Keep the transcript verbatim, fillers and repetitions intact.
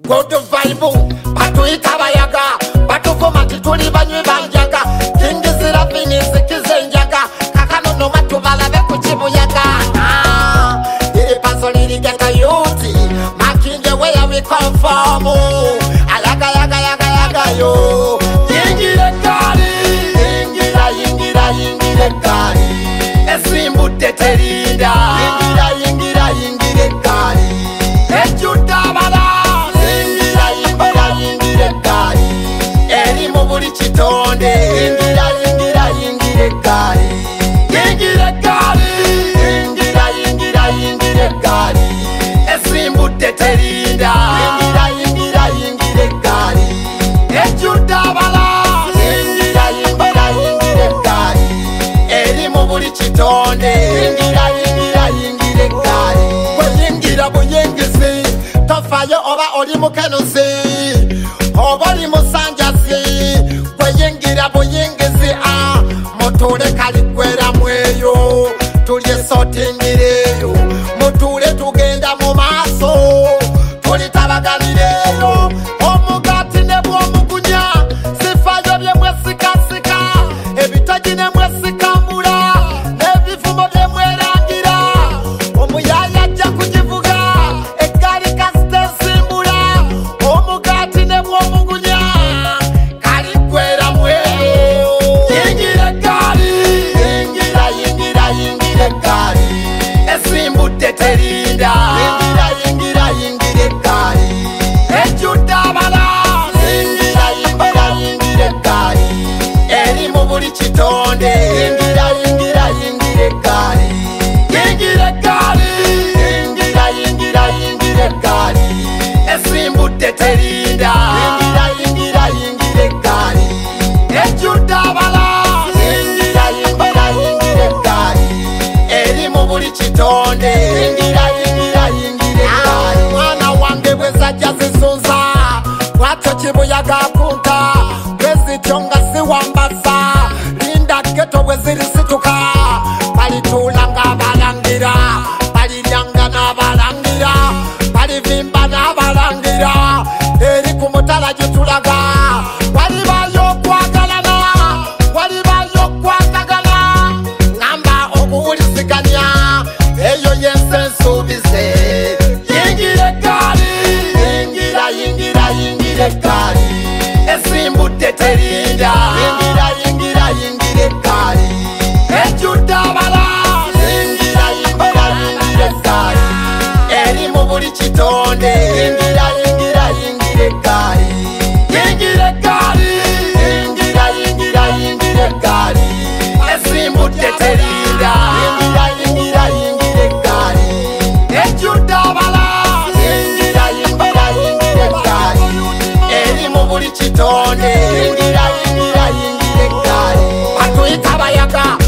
good vibe batuyita bayaga batukoma tituli banywi banjaga kingizira finisi kizenjaga kakano noma tubalabe ku kibuyaga iri paso lirigeka yuti makinge where we come from ayaga yaga yaga yaga yo yingire kali yingira yingira yingire kali esimbu teterinda yingira yingira yingire kali ejutabala yingira yingira yingire kali eri mu buli kitonde yingira yingira yingire kali yingire kali yingira yingira yingire kali esimbu teterinda yingira yingira yingire kali ejutabala yingira yingira yingire kali eri mu buli kitonde yingira yingira yingire kali bweyingira buyingizi tofayo oba oli mukenuzi oba oli musanjazi bweyingira buyingizi a mutule kaligwera mweyo tulye sotingireyo mutule tugenda mu maaso tulitabaganireyo omugati ne bw'omugunya sifayo bye mwesikasika ebitaji ne mwesikambula n'ebivumo bye mwerangira omuyaya ajja kukivuga eggaali kasita ensimbula omugati ne bw'omugunya kaligwera mweyo yingira eggaali yingira yingira yingira eggaali esimbudde terinda yingira yingira yingira eggaali ejjuddabala yingira yingira yingira eggaali eri mu buli kitonde yingira yingira yingira eggaali yingira eggaali yingira yingira yingira eggaali esimbudde terinda yingira yingira yingira eggaali ejjuddabala yingira yingira yingira eggaali eri mu buli kitonde yingira yingira yingira eggaali mwana wange bwe zajja zisunza bwatyo kibuyaga akunta bwezityo nga siwambasa linda geto bwe zirisituka balituula ng'abalangira baliryanga n'abalangira balivimba n'abalangira eri ku mutala gitulaga walibayo okwagalana walibayo okwatagana ngamba okuwulisiganya eyo yensi ensuubize yingira eggaali yingira yingira yingira eggaali esimbudde terinda yingira yingira yingira eggaali ejjuddabala yingira yingira yingira eggaali eri mu buli kitonde yingira yingira yingira eggaali yingira eggaali yingira yingira yingira eggaali esimbudde terinda yingira yingira yingira eggaali ejjuddabala yingira yingira yingira eggaali eri mu buli kitonde yingira yingira yingira eggaali batuyita bayaga